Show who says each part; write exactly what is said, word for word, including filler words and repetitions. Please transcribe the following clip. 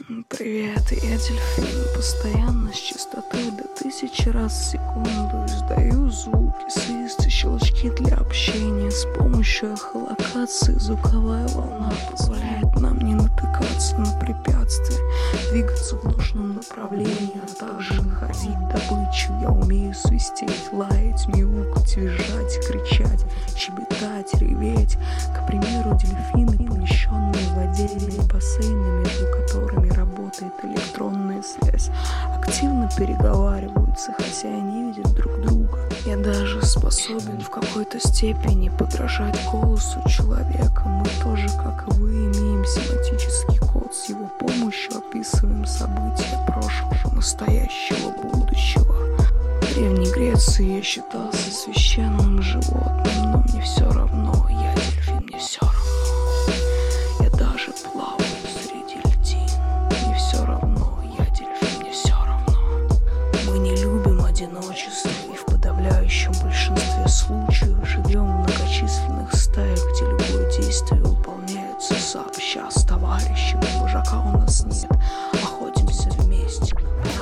Speaker 1: Привет, я дельфин. Постоянно с частотой до тысячи раз в секунду издаю звуки, свист и щелчки для общения. С помощью эхолокации звуковая волна позволяет нам не натыкаться на препятствия, двигаться в нужном направлении, а также находить добычу. Я умею свистеть, лаять, мяукать, визжать, кричать, щебетать, реветь. К примеру, дельфины, помещенные в воде или бассейны, между которыми работает электронная связь, активно переговариваются, хотя и не видят друг друга. Я даже способен в какой-то степени подражать голосу человека. Мы тоже, как и вы, имеем семантический код. С его помощью описываем события прошлого, настоящего, будущего. В Древней Греции я считался священным животным, но мне все равно, я дельфин, мне все равно. Я даже плаваю среди льдин, мне все равно, я дельфин, мне все равно. Мы не любим одиночество и в подавляющем большинстве случаев живем в многочисленных стаях, где любое действие выполняется сообща с товарищами. Вожака у нас нет, охотимся вместе.